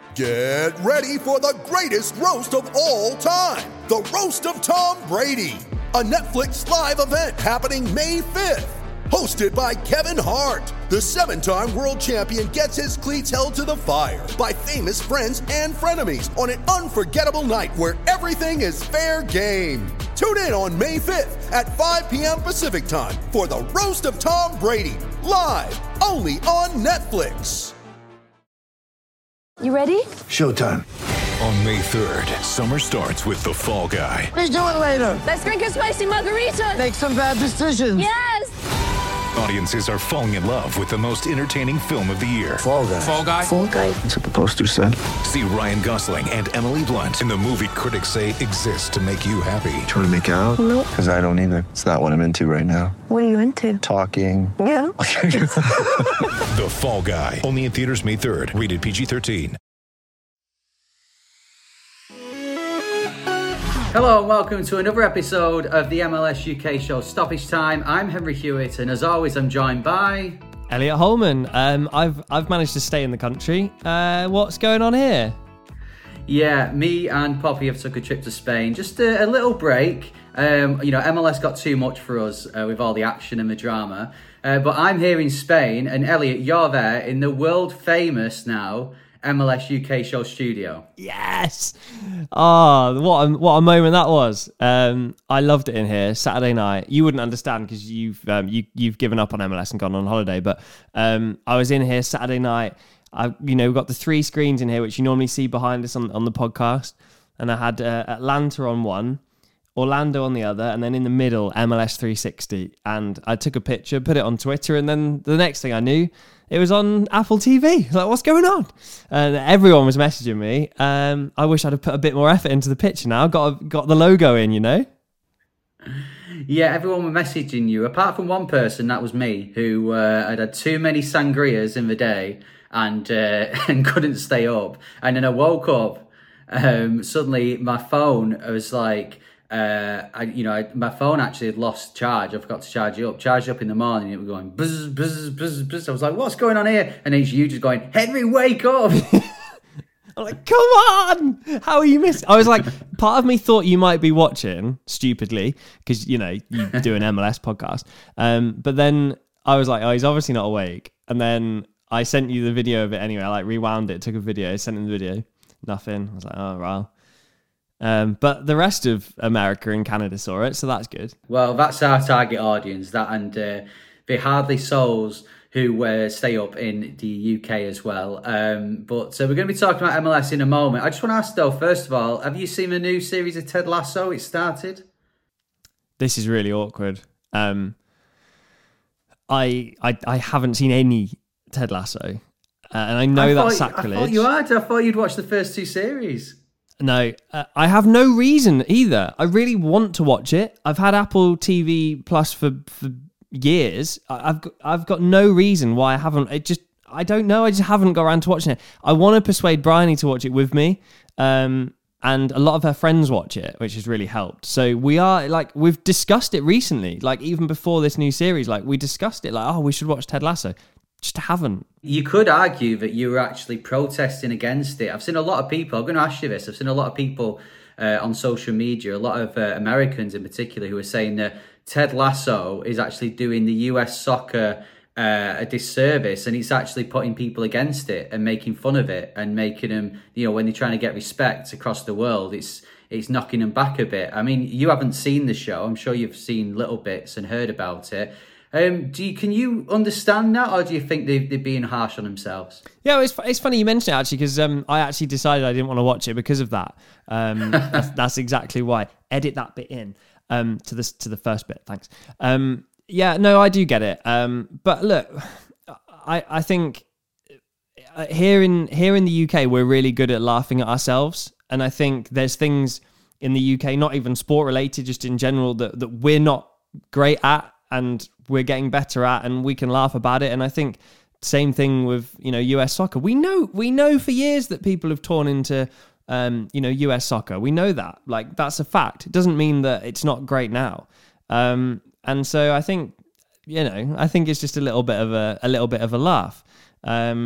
Get ready for the greatest roast of all time, the Roast of Tom Brady, a Netflix live event happening May 5th. Hosted by Kevin Hart, the 7-time world champion gets his cleats held to the fire by famous friends and frenemies on an unforgettable night where everything is fair game. Tune in on May 5th at 5 p.m. Pacific time for the Roast of Tom Brady, live only on Netflix. You ready? Showtime. On May 3rd, summer starts with The Fall Guy. Let's do it later. Let's drink a spicy margarita. Make some bad decisions. Yes! Audiences are falling in love with the most entertaining film of the year. Fall Guy. Fall Guy? Fall Guy. That's what the poster said. See Ryan Gosling and Emily Blunt in the movie critics say exists to make you happy. Trying to make it out? Nope. Because I don't either. It's not what I'm into right now. What are you into? Talking. Yeah. The Fall Guy. Only in theaters May 3rd. Rated PG-13. Hello and welcome to another episode of the MLS UK show Stoppage Time. I'm Henry Hewitt and as always I'm joined by... Elliot Holman. I've managed to stay in the country. What's going on here? Yeah, me and Poppy have took a trip to Spain. Just a little break. MLS got too much for us with all the action and the drama. But I'm here in Spain and Elliot, you're there in the world famous now MLS UK show studio. Yes! Oh, what a moment that was. I loved it in here. Saturday night. You wouldn't understand because you've given up on MLS and gone on holiday. But I was in here Saturday night. We've got the 3 screens in here, which you normally see behind us on the podcast. And I had Atlanta on one, Orlando on the other, and then in the middle, MLS 360. And I took a picture, put it on Twitter, and then the next thing I knew, it was on Apple TV. Like, what's going on? And everyone was messaging me. I wish I'd have put a bit more effort into the picture now. Got the logo in, you know? Yeah, everyone were messaging you, apart from one person, that was me, who had too many sangrias in the day and couldn't stay up. And then I woke up, suddenly my phone was like... my phone actually had lost charge. I forgot to charge it up. Charged up in the morning, it was going buzz, buzz, buzz, buzz. I was like, what's going on here? And then it's you just going, Henry, wake up. I'm like, come on! How are you missing? I was like, part of me thought you might be watching, stupidly, because, you do an MLS podcast. But then I was like, oh, he's obviously not awake. And then I sent you the video of it anyway. I rewound it, took a video, sent him the video. Nothing. I was like, oh, wow. But the rest of America and Canada saw it, so that's good. Well, that's our target audience, that and the hardly souls who stay up in the UK as well. But we're going to be talking about MLS in a moment. I just want to ask though, first of all, have you seen the new series of Ted Lasso? It started. This is really awkward. I haven't seen any Ted Lasso, and I know that's sacrilege. I thought you had. I thought you'd watched the first 2 series. No, I have no reason either. I really want to watch it. I've had Apple TV Plus for years. I've got no reason why I haven't. I don't know. I just haven't got around to watching it. I want to persuade Bryony to watch it with me, and a lot of her friends watch it, which has really helped. So we've discussed it recently. Like even before this new series, we discussed it. Like, oh, we should watch Ted Lasso. Just haven't. You could argue that you were actually protesting against it. I've seen a lot of people, I'm going to ask you this, I've seen a lot of people on social media, a lot of Americans in particular, who are saying that Ted Lasso is actually doing the US soccer a disservice, and it's actually putting people against it and making fun of it and making them, when they're trying to get respect across the world, it's knocking them back a bit. I mean, you haven't seen the show. I'm sure you've seen little bits and heard about it. Can you understand that, or do you think they're being harsh on themselves? Yeah, it's funny you mention it actually, because I actually decided I didn't want to watch it because of that. That's exactly why. Edit that bit in to the first bit. Thanks. Yeah, no, I do get it. But look, I think here in the UK we're really good at laughing at ourselves, and I think there's things in the UK, not even sport related, just in general, that we're not great at. And we're getting better at, and we can laugh about it. And I think same thing with US soccer. We know for years that people have torn into US soccer. We know that, that's a fact. It doesn't mean that it's not great now. And so I think it's just a little bit of a laugh.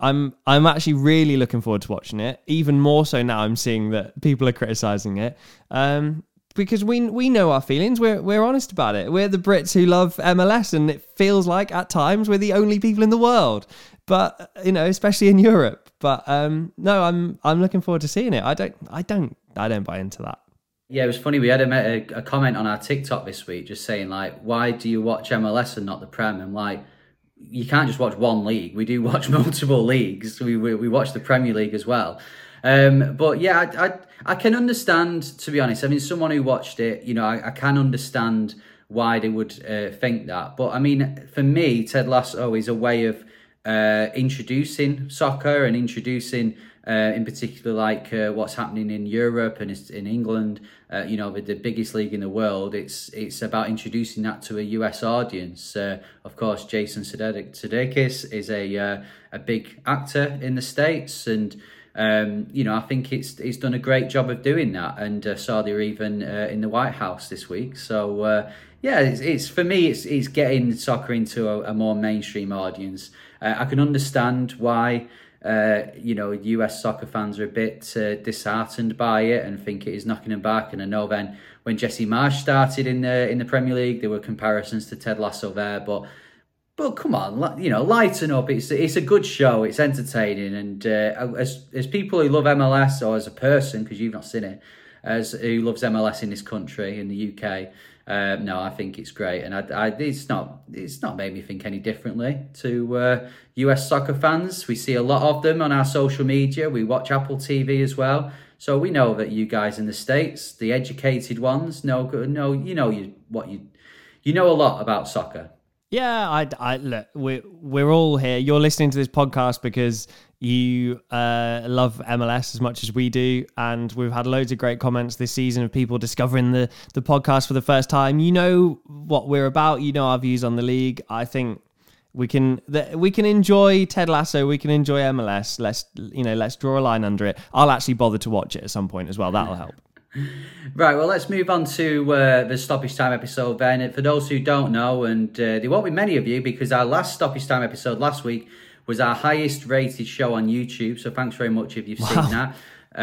I'm actually really looking forward to watching it. Even more so now I'm seeing that people are criticising it. Because we know our feelings. We're honest about it. We're the Brits who love MLS, and it feels like at times we're the only people in the world. But especially in Europe. But no, I'm looking forward to seeing it. I don't buy into that. Yeah, it was funny. We had a comment on our TikTok this week just saying, like, why do you watch MLS and not the Prem? And like, you can't just watch one league. We do watch multiple leagues. We watch the Premier League as well. But yeah, I can understand, to be honest. I mean, someone who watched it, I can understand why they would think that. But I mean, for me, Ted Lasso is a way of introducing soccer and introducing, in particular, like what's happening in Europe and in England. With the biggest league in the world, it's about introducing that to a US audience. Of course, Jason Sudeikis is a big actor in the States, and I think it's done a great job of doing that. And saw they're even in the White House this week. So it's for me, it's getting soccer into a more mainstream audience. I can understand why US soccer fans are a bit disheartened by it and think it is knocking them back. And I know then when Jesse Marsch started in the Premier League, there were comparisons to Ted Lasso there, but come on, lighten up. It's a good show. It's entertaining, and as people who love MLS, or as a person, because you've not seen it, who loves MLS in this country, in the UK. No, I think it's great, and it's not made me think any differently to US soccer fans. We see a lot of them on our social media. We watch Apple TV as well, so we know that you guys in the States, the educated ones, know a lot about soccer. Yeah, I look, we're all here. You're listening to this podcast because you love MLS as much as we do, and we've had loads of great comments this season of people discovering the podcast for the first time. You know what we're about. You know our views on the league. I think we can enjoy Ted Lasso. We can enjoy MLS. Let's draw a line under it. I'll actually bother to watch it at some point as well. That'll help. Right, well, let's move on to the Stoppage Time episode then. For those who don't know, and there won't be many of you, because our last Stoppage Time episode last week was our highest rated show on YouTube, so thanks very much if you've seen that.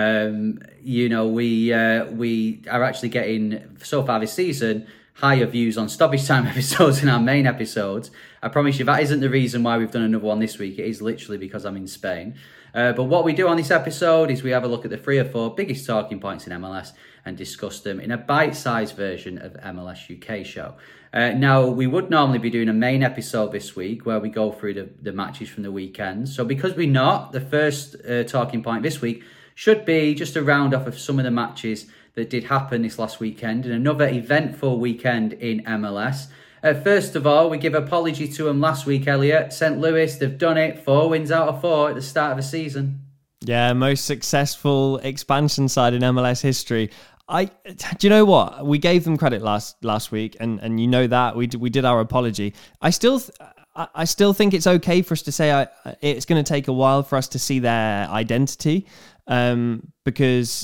We are actually getting, so far this season, higher views on Stoppage Time episodes than our main episodes. I promise you that isn't the reason why we've done another one this week. It is literally because I'm in Spain. But what we do on this episode is we have a look at the 3 or 4 biggest talking points in MLS and discuss them in a bite-sized version of MLS UK show. Now, we would normally be doing a main episode this week where we go through the matches from the weekend. So because we're not, the first talking point this week should be just a round off of some of the matches that did happen this last weekend and another eventful weekend in MLS. First of all, we give apology to them last week, Elliot. St. Louis, they've done it. 4 wins out of 4 at the start of the season. Yeah, most successful expansion side in MLS history. Do you know what? We gave them credit last week, and you know that we did our apology. I still think it's okay for us to say it's going to take a while for us to see their identity, because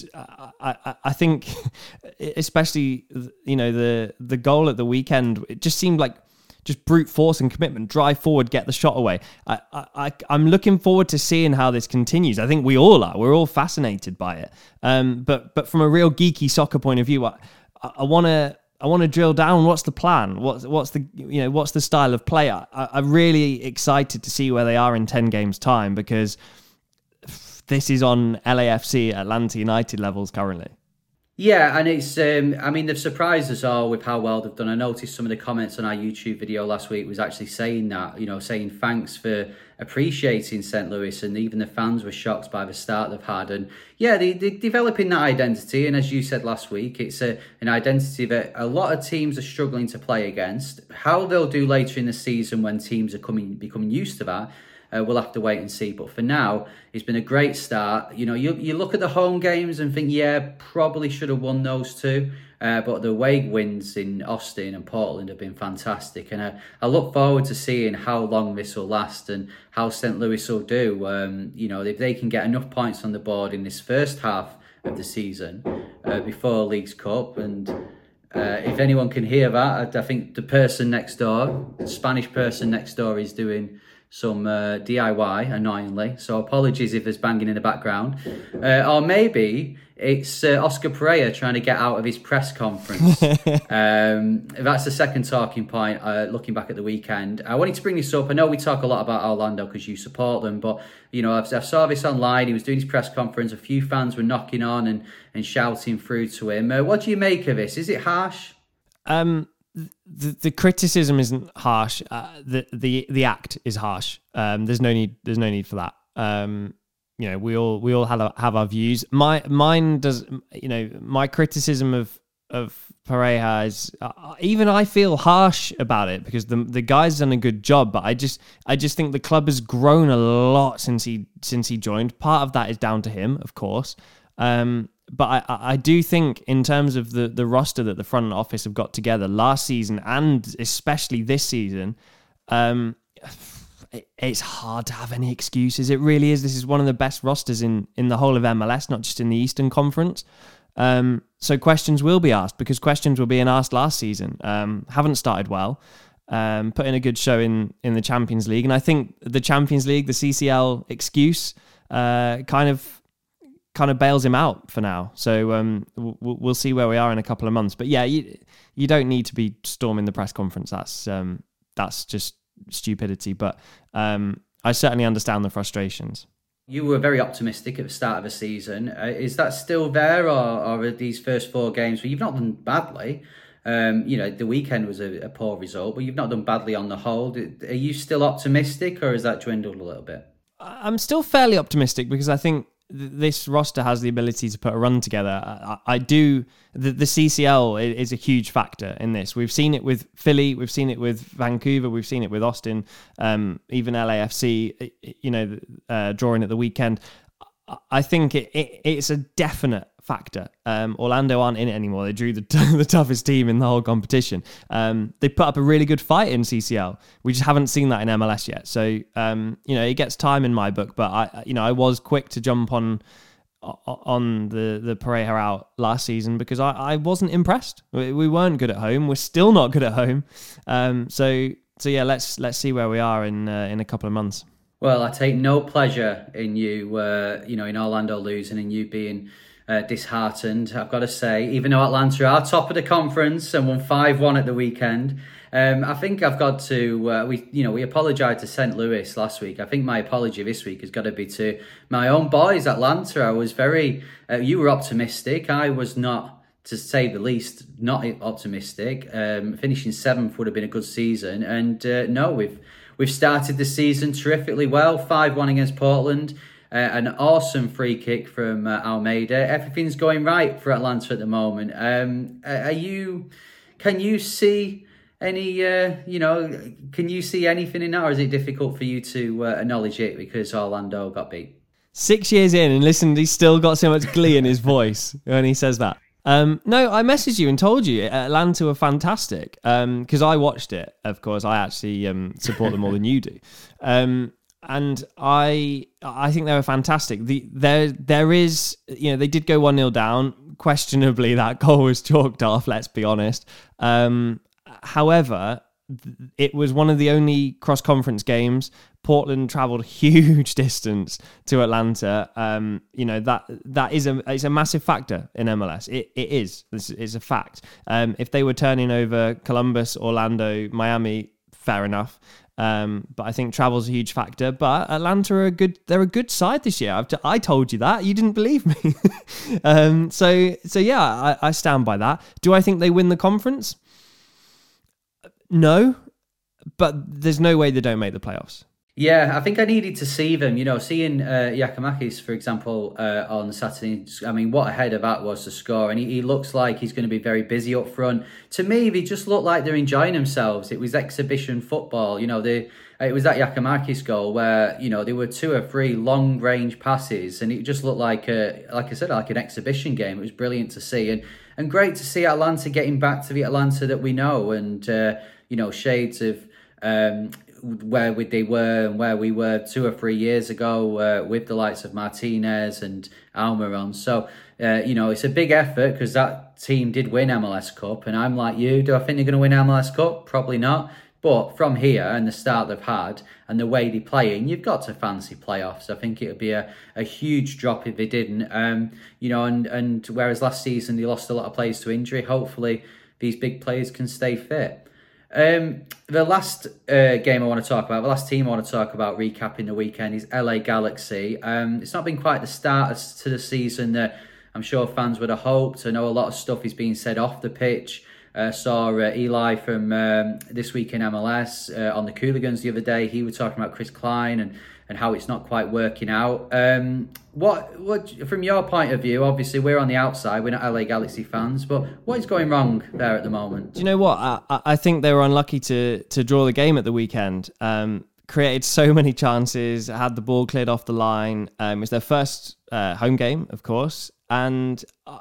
I think, especially the goal at the weekend, it just seemed like just brute force and commitment, drive forward, get the shot away. I'm looking forward to seeing how this continues. I think we all are. We're all fascinated by it. But from a real geeky soccer point of view, I want to drill down. What's the plan? What's the style of play? I'm really excited to see where they are in 10 games time, because this is on LAFC, Atlanta United levels currently. Yeah, and it's, they've surprised us all with how well they've done. I noticed some of the comments on our YouTube video last week was actually saying that, saying thanks for appreciating St. Louis, and even the fans were shocked by the start they've had. And yeah, they're developing that identity, and as you said last week, it's an identity that a lot of teams are struggling to play against. How they'll do later in the season when teams are becoming used to that, we'll have to wait and see. But for now, it's been a great start. You look at the home games and think, yeah, probably should have won those 2. But the away wins in Austin and Portland have been fantastic. And I look forward to seeing how long this will last and how St. Louis will do. If they can get enough points on the board in this first half of the season before Leagues Cup. And if anyone can hear that, I think the person next door, the Spanish person next door, is doing some DIY, annoyingly. So apologies if there's banging in the background. Or maybe it's Oscar Pereira trying to get out of his press conference. That's the second talking point, looking back at the weekend. I wanted to bring this up. I know we talk a lot about Orlando because you support them, but I saw this online. He was doing his press conference. A few fans were knocking on and shouting through to him. What do you make of this? Is it harsh? The criticism isn't harsh. The act is harsh. There's no need for that. We all have our views. My criticism of Pareja is even I feel harsh about it because the guy's done a good job, but I just think the club has grown a lot since he joined. Part of that is down to him, of course. But I do think in terms of the roster that the front office have got together last season and especially this season, it's hard to have any excuses. It really is. This is one of the best rosters in the whole of MLS, not just in the Eastern Conference. So questions will be asked because questions were being asked last season. Haven't started well. Put in a good show in the Champions League. And I think the Champions League, the CCL excuse, kind of bails him out for now. So we'll see where we are in a couple of months. But yeah, you don't need to be storming the press conference. That's just stupidity. But I certainly understand the frustrations. You were very optimistic at the start of the season. Is that still there, or are these first 4 games where you've not done badly? The weekend was a poor result, but you've not done badly on the whole. Are you still optimistic, or has that dwindled a little bit? I'm still fairly optimistic because I think this roster has the ability to put a run together. I do. The CCL is a huge factor in this. We've seen it with Philly. We've seen it with Vancouver. We've seen it with Austin. Even LAFC, drawing at the weekend. I think it's a definite factor. Orlando aren't in it anymore. They drew the toughest team in the whole competition. They put up a really good fight in CCL. We just haven't seen that in MLS yet. So it gets time in my book. But I was quick to jump on the Pareja out last season because I wasn't impressed. We weren't good at home. We're still not good at home. So yeah, let's see where we are in a couple of months. Well, I take no pleasure in you, in Orlando losing and you being disheartened. I've got to say, even though Atlanta are top of the conference and won 5-1 at the weekend, I think I've got to. We apologised to St. Louis last week. I think my apology this week has got to be to my own boys, Atlanta. I was very. You were optimistic. I was not, to say the least, not optimistic. Finishing 7th would have been a good season, and no, We've started the season terrifically well. 5-1 against Portland. An awesome free kick from Almeida. Everything's going right for Atlanta at the moment. Can you see any, can you see anything in that, or is it difficult for you to acknowledge it because Orlando got beat? 6 years in, and listen, he's still got so much glee in his voice when he says that. No, I messaged you and told you Atlanta were fantastic because I watched it. Of course, I actually support them more than you do, and I think they were fantastic. There is, they did go 1-0 down. Questionably, that goal was chalked off. Let's be honest. However, it was one of the only cross-conference games. Portland travelled huge distance to Atlanta. That is a massive factor in MLS. It is. It's a fact. If they were turning over Columbus, Orlando, Miami, fair enough. But I think travel's a huge factor. But Atlanta they're a good side this year. I told you that. You didn't believe me. So yeah, I stand by that. Do I think they win the conference? No, but there's no way they don't make the playoffs. Yeah, I think I needed to see them. Seeing Giakoumakis, for example, on Saturday. I mean, what a header that was to score. And he looks like he's going to be very busy up front. To me, they just look like they're enjoying themselves. It was exhibition football. It was that Giakoumakis goal where, there were 2 or 3 long-range passes. And it just looked like an exhibition game. It was brilliant to see. And great to see Atlanta getting back to the Atlanta that we know. And, shades of where they were and where we were 2 or 3 years ago with the likes of Martinez and Almiron. So, it's a big effort because that team did win MLS Cup. And I'm like you, do I think they're going to win MLS Cup? Probably not. But from here and the start they've had and the way they're playing, you've got to fancy playoffs. I think it would be a huge drop if they didn't. And whereas last season they lost a lot of players to injury, hopefully these big players can stay fit. The last game I want to talk about, the last team I want to talk about recapping the weekend is LA Galaxy. It's not been quite the start to the season that I'm sure fans would have hoped. I know a lot of stuff is being said off the pitch. Saw Eli from This Week in MLS on the Cooligans the other day. He was talking about Chris Klein and how it's not quite working out. What from your point of view, obviously we're on the outside, we're not LA Galaxy fans, but what is going wrong there at the moment? Do you know what? I think they were unlucky to draw the game at the weekend. Created so many chances, had the ball cleared off the line. It was their first home game, of course. And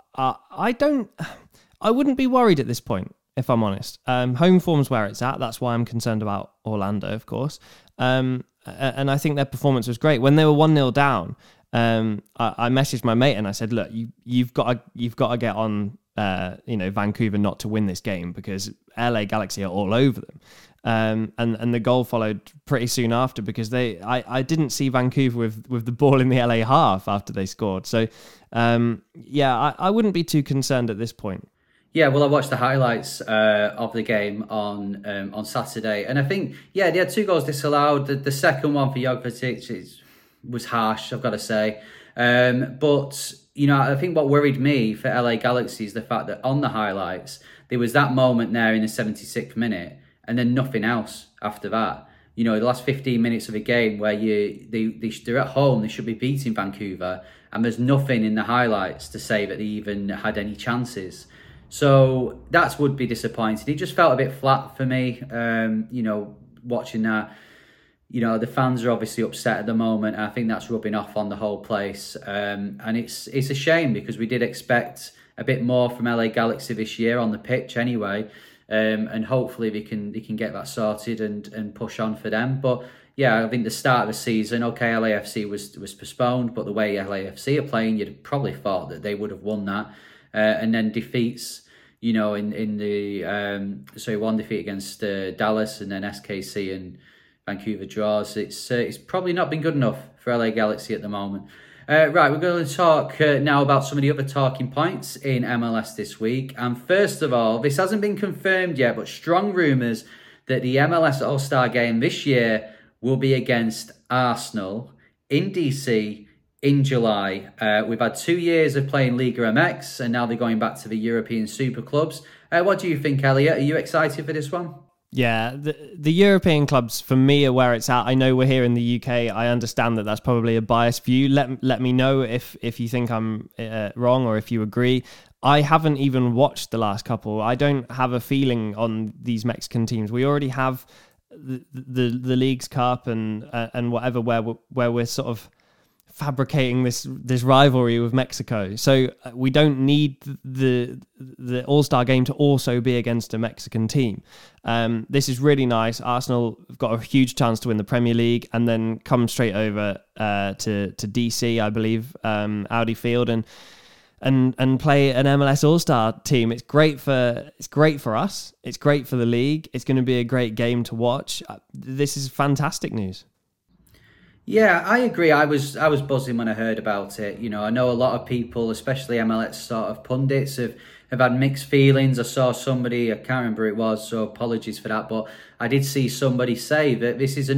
I wouldn't be worried at this point, if I'm honest. Home form's where it's at. That's why I'm concerned about Orlando, of course. And I think their performance was great. When they were 1-0 down, I messaged my mate and I said, look, you've got to get on Vancouver not to win this game, because LA Galaxy are all over them. And the goal followed pretty soon after, because I didn't see Vancouver with the ball in the LA half after they scored. So I wouldn't be too concerned at this point. Yeah, well, I watched the highlights of the game on Saturday, and I think, they had 2 goals disallowed. The second one for Jovetic was harsh, I've got to say. But, I think what worried me for LA Galaxy is the fact that on the highlights, there was that moment there in the 76th minute, and then nothing else after that. The last 15 minutes of a game where they're at home, they should be beating Vancouver, and there's nothing in the highlights to say that they even had any chances. So that would be disappointing. It just felt a bit flat for me, watching that. The fans are obviously upset at the moment. I think that's rubbing off on the whole place. And it's a shame, because we did expect a bit more from LA Galaxy this year on the pitch anyway. And hopefully they can get that sorted and push on for them. But yeah, I think the start of the season, okay, LAFC was postponed, but the way LAFC are playing, you'd probably thought that they would have won that. And then defeats, in the one defeat against Dallas, and then SKC and Vancouver draws. It's probably not been good enough for LA Galaxy at the moment. Right, we're going to talk now about some of the other talking points in MLS this week. And first of all, this hasn't been confirmed yet, but strong rumours that the MLS All-Star game this year will be against Arsenal in DC in July. We've had 2 years of playing Liga MX, and now they're going back to the European Super Clubs. What do you think, Elliot? Are you excited for this one? Yeah, the European clubs, for me, are where it's at. I know we're here in the UK. I understand that that's probably a biased view. Let me know if you think I'm wrong, or if you agree. I haven't even watched the last couple. I don't have a feeling on these Mexican teams. We already have the Leagues Cup and whatever, where we're sort of fabricating this rivalry with Mexico. So we don't need the All-Star game to also be against a Mexican team. This is really nice. Arsenal have got a huge chance to win the Premier League and then come straight over to DC, I believe, Audi Field, and play an MLS All-Star team. It's great for us. It's great for the league. It's going to be a great game to watch. This is fantastic news. Yeah, I agree. I was buzzing when I heard about it. I know a lot of people, especially MLS sort of pundits, have had mixed feelings. I saw somebody, I can't remember who it was, so apologies for that, but I did see somebody say that this is a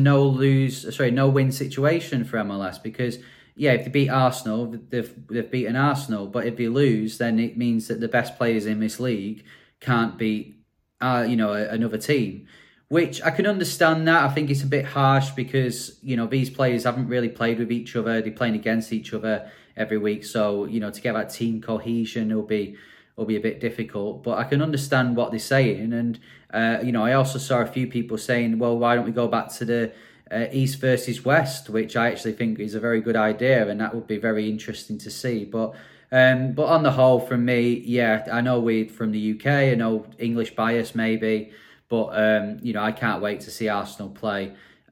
no-win situation for MLS, because if they beat Arsenal, they've beaten Arsenal, but if they lose, then it means that the best players in this league can't beat another team. Which I can understand that. I think it's a bit harsh because, these players haven't really played with each other. They're playing against each other every week. So, to get that team cohesion will be a bit difficult. But I can understand what they're saying. And, I also saw a few people saying, well, why don't we go back to the East versus West, which I actually think is a very good idea. And that would be very interesting to see. But on the whole, from me, I know we're from the UK. I know English bias maybe. But, I can't wait to see Arsenal play,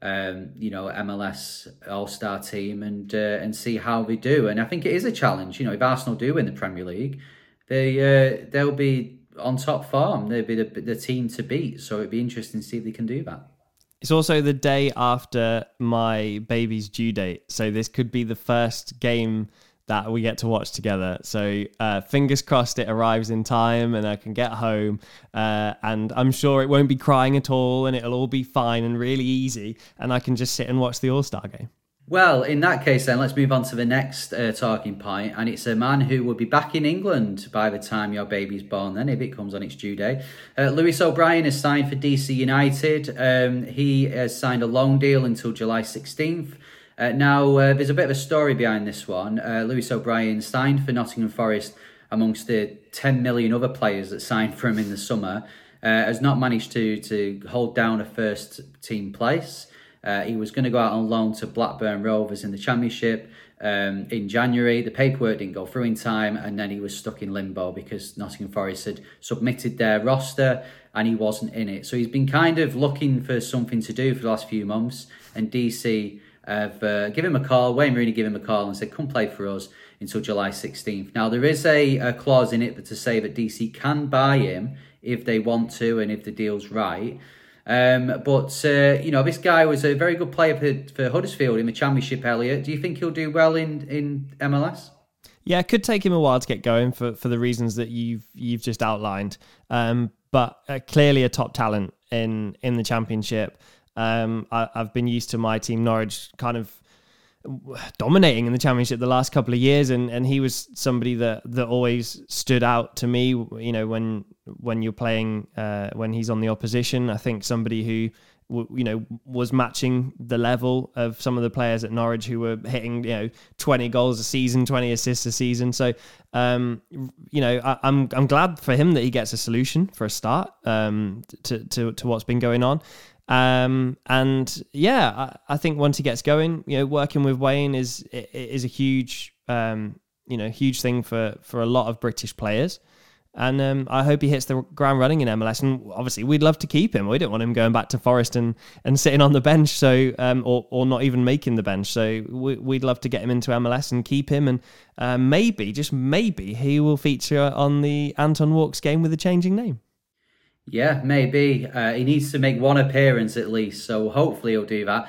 MLS All-Star team and see how they do. And I think it is a challenge. If Arsenal do win the Premier League, they'll be on top form. They'd be the team to beat. So it'd be interesting to see if they can do that. It's also the day after my baby's due date. So this could be the first game that we get to watch together. So fingers crossed it arrives in time and I can get home. And I'm sure it won't be crying at all and it'll all be fine and really easy. And I can just sit and watch the All-Star game. Well, in that case then, let's move on to the next talking point, and it's a man who will be back in England by the time your baby's born then, if it comes on its due date. Lewis O'Brien has signed for DC United. He has signed a loan deal until July 16th. Now, there's a bit of a story behind this one. Lewis O'Brien signed for Nottingham Forest amongst the 10 million other players that signed for him in the summer. Has not managed to hold down a first team place. He was going to go out on loan to Blackburn Rovers in the Championship in January. The paperwork didn't go through in time, and then he was stuck in limbo because Nottingham Forest had submitted their roster and he wasn't in it. So he's been kind of looking for something to do for the last few months, and DC have given him a call. Wayne Rooney gave him a call and said, come play for us until July 16th. Now, there is a clause in it to say that DC can buy him if they want to and if the deal's right. But this guy was a very good player for Huddersfield in the Championship, Elliot. Do you think he'll do well in MLS? Yeah, it could take him a while to get going for the reasons that you've just outlined. But clearly a top talent in the Championship. I've been used to my team Norwich kind of dominating in the Championship the last couple of years, and he was somebody that always stood out to me. You know, when you're playing, when he's on the opposition, I think somebody who was matching the level of some of the players at Norwich who were hitting 20 goals a season, 20 assists a season. So I'm glad for him that he gets a solution for a start to what's been going on. I think once he gets going, working with Wayne is a huge, huge thing for a lot of British players. And I hope he hits the ground running in MLS. And obviously, we'd love to keep him. We don't want him going back to Forest and sitting on the bench, so or not even making the bench. So we'd love to get him into MLS and keep him. And maybe, just maybe, he will feature on the Anton Walkes game with a changing name. Yeah, maybe. He needs to make one appearance at least, so hopefully he'll do that.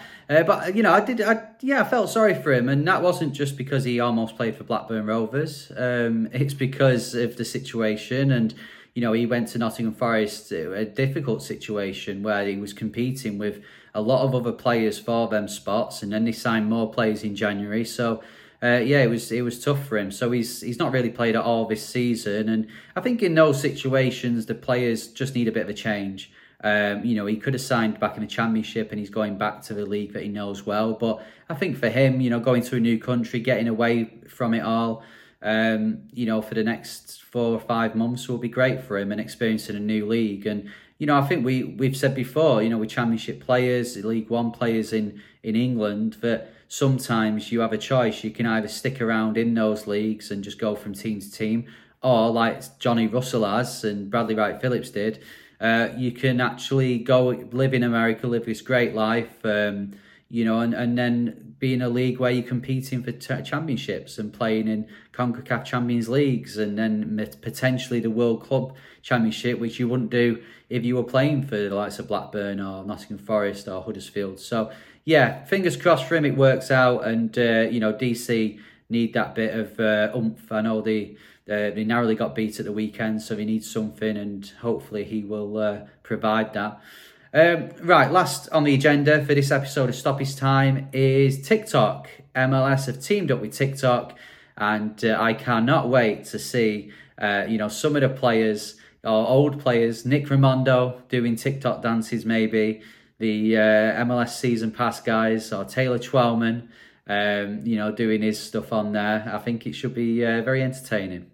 I felt sorry for him, and that wasn't just because he almost played for Blackburn Rovers. It's because of the situation, and he went to Nottingham Forest, a difficult situation where he was competing with a lot of other players for them spots, and then they signed more players in January. So it was tough for him. So he's not really played at all this season, and I think in those situations the players just need a bit of a change. He could have signed back in the Championship, and he's going back to the league that he knows well. But I think for him, going to a new country, getting away from it all, for the next 4 or 5 months will be great for him, and experiencing a new league. And I think we've said before, with Championship players, League One players in England, that sometimes you have a choice. You can either stick around in those leagues and just go from team to team, or like Johnny Russell has and Bradley Wright Phillips did, you can actually go live in America, live this great life, and then be in a league where you're competing for championships and playing in CONCACAF Champions Leagues, and then potentially the World Club Championship, which you wouldn't do if you were playing for the likes of Blackburn or Nottingham Forest or Huddersfield. So yeah, fingers crossed for him it works out, and DC need that bit of oomph. I know they narrowly got beat at the weekend, so they need something, and hopefully he will provide that. Right, last on the agenda for this episode of Stop His Time is TikTok. MLS have teamed up with TikTok, and I cannot wait to see some of the players, or old players, Nick Raimondo doing TikTok dances maybe, the MLS season pass guys, or Taylor Twellman, doing his stuff on there. I think it should be very entertaining.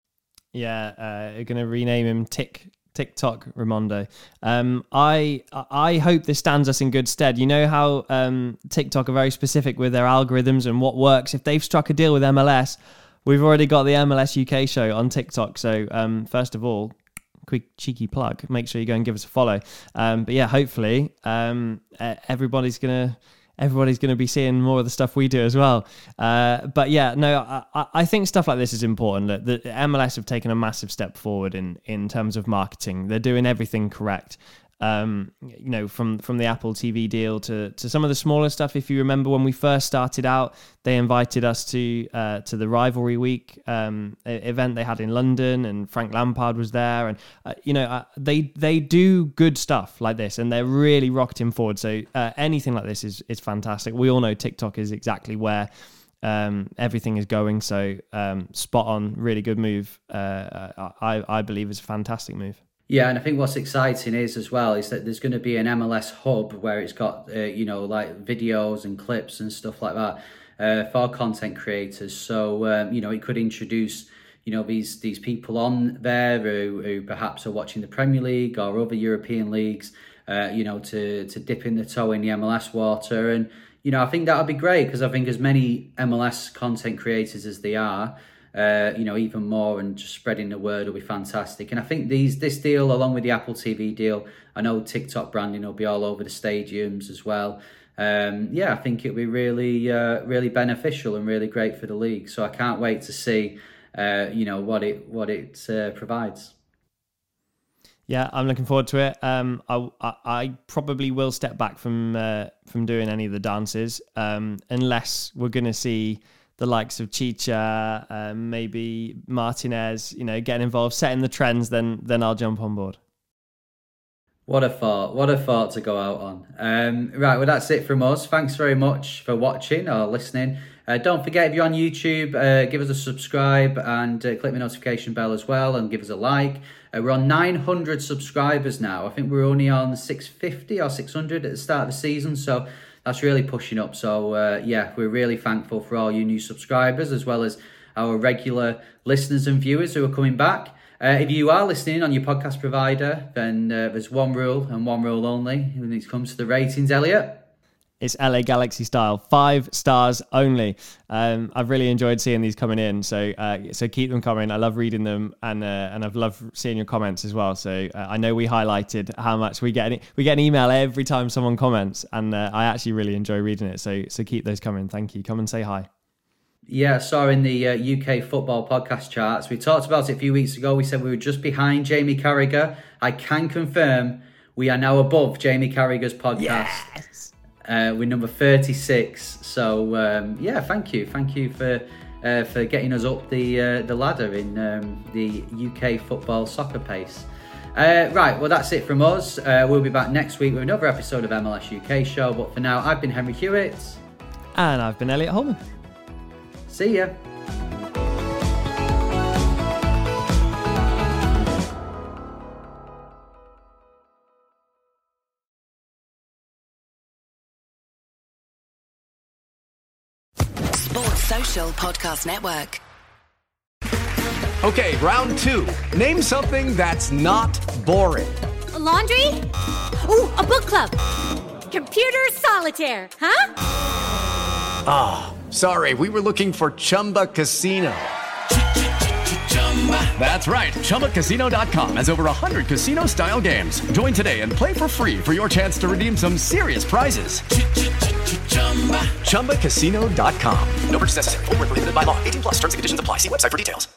Yeah, you're going to rename him TikTok Raimondo. I hope this stands us in good stead. You know how TikTok are very specific with their algorithms and what works. If they've struck a deal with MLS, we've already got the MLS UK show on TikTok. So first of all, quick cheeky plug, make sure you go and give us a follow. But yeah, hopefully everybody's gonna everybody's going to be seeing more of the stuff we do as well. But yeah, no, I think stuff like this is important. The MLS have taken a massive step forward in terms of marketing. They're doing everything correct. From the Apple TV deal to some of the smaller stuff. If you remember when we first started out, they invited us to the Rivalry Week event they had in London, and Frank Lampard was there, and they do good stuff like this, and they're really rocketing forward. So anything like this is fantastic. We all know TikTok is exactly where everything is going. So spot on, really good move. I believe it's a fantastic move. Yeah, and I think what's exciting is that there's going to be an MLS hub where it's got, like videos and clips and stuff like that for content creators. So, it could introduce, these people on there who perhaps are watching the Premier League or other European leagues, to dip in the toe in the MLS water. And, I think that would be great, because I think as many MLS content creators as they are, even more, and just spreading the word will be fantastic. And I think this deal, along with the Apple TV deal, I know TikTok branding will be all over the stadiums as well. I think it'll be really, really beneficial and really great for the league. So I can't wait to see, what it provides. Yeah, I'm looking forward to it. I probably will step back from doing any of the dances, unless we're going to see the likes of Chicha, maybe Martinez, getting involved, setting the trends, then I'll jump on board. What a thought to go out on. Right, well, that's it from us. Thanks very much for watching or listening. Don't forget, if you're on YouTube, give us a subscribe and click the notification bell as well, and give us a like. We're on 900 subscribers now. I think we're only on 650 or 600 at the start of the season, so that's really pushing up. So, we're really thankful for all you new subscribers, as well as our regular listeners and viewers who are coming back. If you are listening on your podcast provider, then there's one rule and one rule only when it comes to the ratings, Elliot. It's LA Galaxy style, 5 stars only. I've really enjoyed seeing these coming in, so keep them coming. I love reading them, and I've loved seeing your comments as well. So I know we highlighted how much we get an email every time someone comments, and I actually really enjoy reading it. So keep those coming. Thank you. Come and say hi. Yeah, I saw in the UK football podcast charts, we talked about it a few weeks ago. We said we were just behind Jamie Carragher. I can confirm we are now above Jamie Carragher's podcast. Yes. We're number 36. So thank you for getting us up the ladder in the UK football soccer pace. Right, well, that's it from us. We'll be back next week with another episode of MLS UK Show. But for now, I've been Henry Hewitt. And I've been Elliot Holman. See ya. Sports Social Podcast Network. Okay, round 2. Name something that's not boring. A laundry? Ooh, a book club. Computer solitaire, huh? Sorry, we were looking for Chumba Casino. That's right, ChumbaCasino.com has over 100 casino-style games. Join today and play for free for your chance to redeem some serious prizes. ChumbaCasino.com. No purchase necessary. Void where prohibited by law. 18+ terms and conditions apply. See website for details.